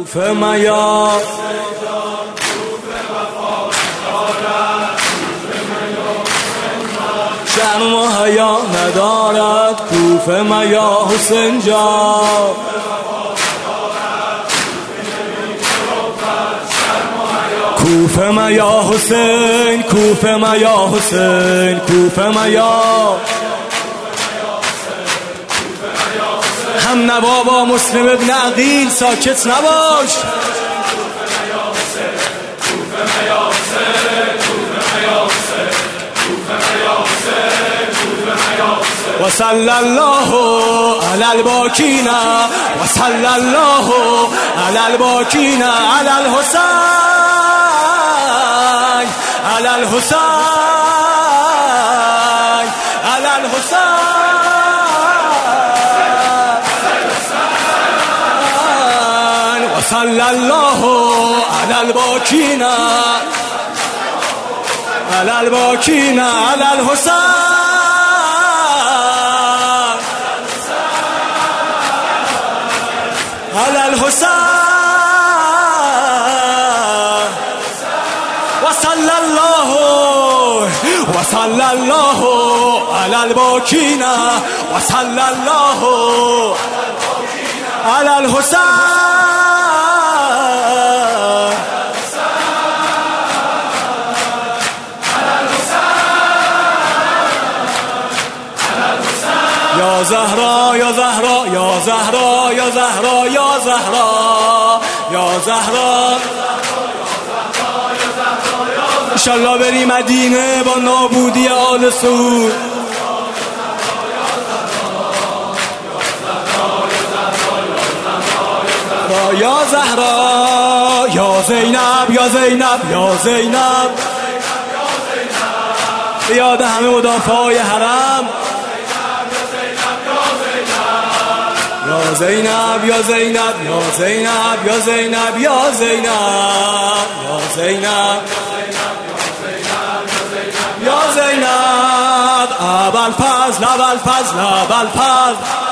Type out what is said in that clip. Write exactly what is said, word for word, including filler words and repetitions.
کوفه میا شرم و حیا ندارد کوفه میا حسین جان کوفه میا حسین کوفه میا حسین کوفه میا هم نوا با مسلم ابن عقیل ساکت نباش و صلی الله علی الباکین و صلی الله علی الباکین علی الحسین علی الحسین علی الحسین و صلی الله علی الباکین علی الباکین علی الحسین علی الحسین و صلی الله و صلی الله علی الباکین و صلی الله علی الحسین یا زهرا یا زهرا یا زهرا یا زهرا یا زهرا یا زهرا انشالله بری مدینه با نابودی آل سعود یا زهرا یا زینب یا زینب یا زینب یاد همه مدافعای حرم یا زینب یا زینب یا زینب یا زینب یا زینب یا زینب یا زینب ابوالفضل ابوالفضل ابوالفضل